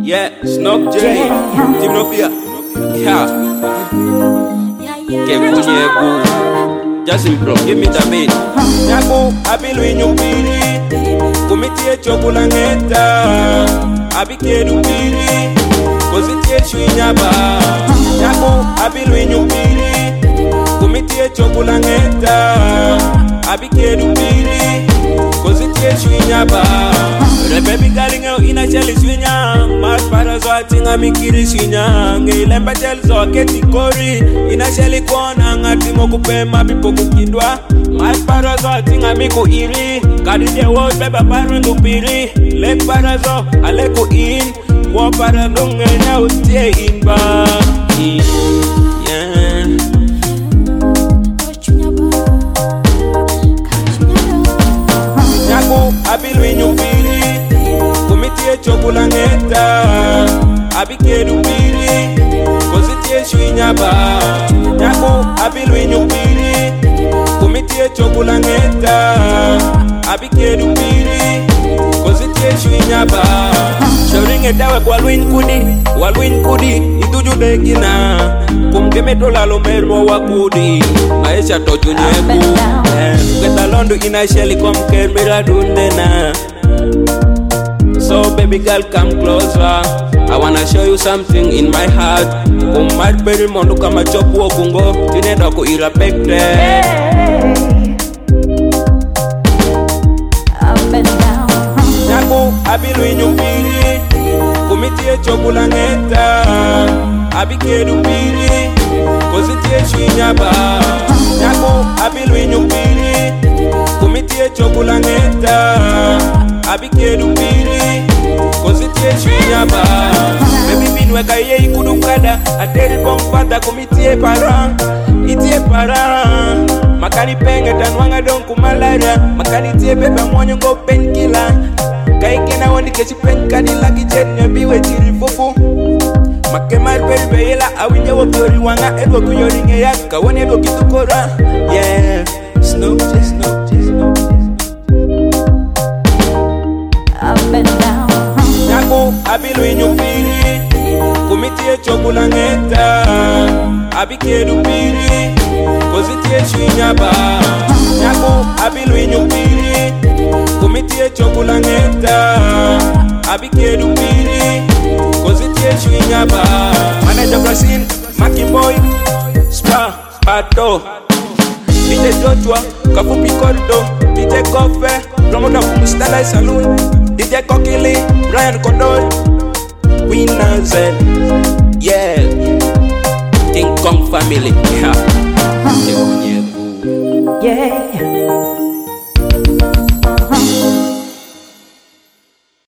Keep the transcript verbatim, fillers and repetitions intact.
Yeah, Snob J, Team No Fear. Yeah, que puñeco. Just improve, give me the beat. Nyaku, abilu inyupiri. Kumitie chokulangeta. Abikedu piri. Kozitie chwinyaba. Nyaku, abilu inyupiri. Kumitie chokulangeta. Abikedu piri. Kozitie chwinyaba. Baby galinga ina cheli swinya mas para zo atinga mikiri swinya ngelemba cheli zo keti kori ina cheli kona ngati mokupe mapipo kukindwa mas para zo atinga miku iri kadi de wo beba para ndupiri lek para zo aleku in wo para lunga na utie inba yeah nyaku abilu inyupiri kumitie chokulangeta abikedu piri kozitie chwinyaba nyaku abilu inyupiri kumitie chokulangeta abikedu piri kozitie chwinyaba shoringe dawe kwa lwin kudi walwin kudi itujude gina kumgemeto lalo mermo wakudi maisha tojunyeku keta londo inasheli kwa mkemira dundena. So baby girl come closer, I wanna show you something in my heart. Kumad beri mondo kama chopu okungo tinenda ku irapekte up and down. Nyaku abilu inyupiri kumitie chokulangeta abikedu piri kozitie chwinyaba nyaku abilu inyupiri kumitie chokulangeta abikedu piri kozitie chwinyaba baby binweka ye ikudukada ateri bompata kumitie para itie para makani penge tanwanga donku malaria makani tie beba mwonyo go penkila kaikena woni kechi penkani lagi chenye biwe tiri fufu makemar bebe yela awinye wo biori wanga edwo kuyoringe yaka woni edwo kitukora yeah Snoop J Snoop J Snoop J up and down. Nyaku abilu inyupiri kumitie chokulangeta abikedu piri kozitie chwinyaba nyaku abilu inyupiri kumitie chokulangeta abikedu piri kozitie chwinyaba manager Brazil Maki Boy Spa Pato D J Joshua Kafupi Kordo D J Kofe Promoter Mustala Saloon D J Kokili Brian Kodol Winners and yeah King Kong family yeah yeah